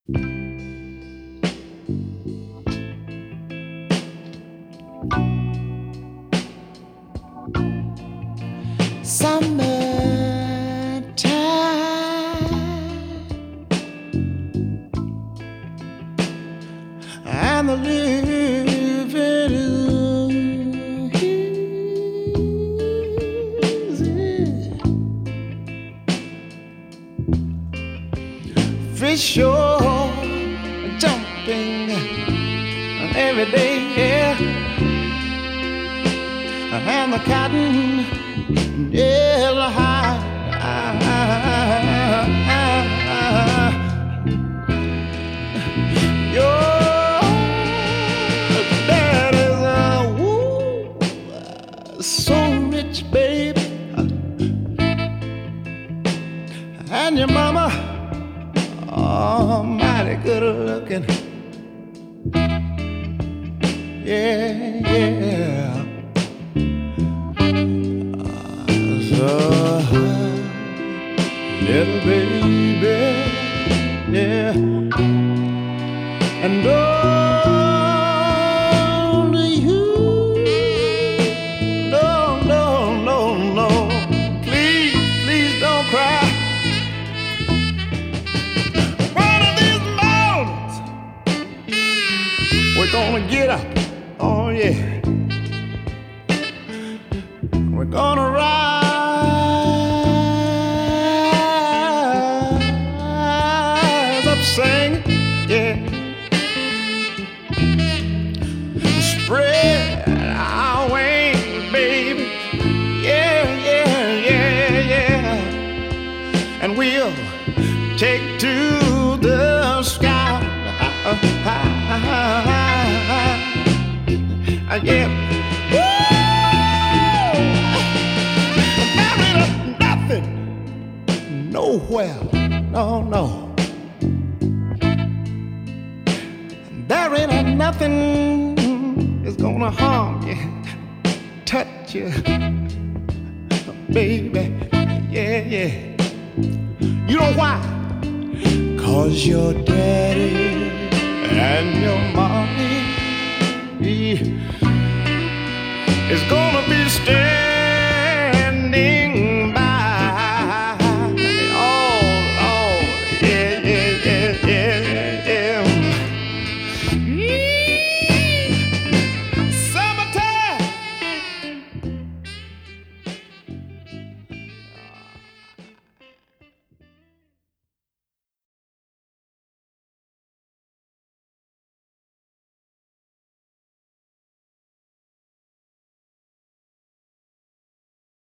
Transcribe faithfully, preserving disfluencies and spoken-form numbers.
And the living is easy. Fish are jumping every day, yeah. And the cotton is high. So rich, baby, and your mama, oh, mighty good looking. Yeah, yeah. Uh, so, little baby, yeah, and oh. We're gonna get up, oh yeah. We're gonna rise up singing, yeah. Spread our wings, baby, yeah, yeah, yeah, yeah. And we'll take to the sky. Uh, yeah. Woo! There ain't nothing, nowhere, no, no. There ain't nothing that's gonna harm you, touch you, baby, yeah, yeah. You know why? 'Cause your daddy and your mommy is gonna be staying.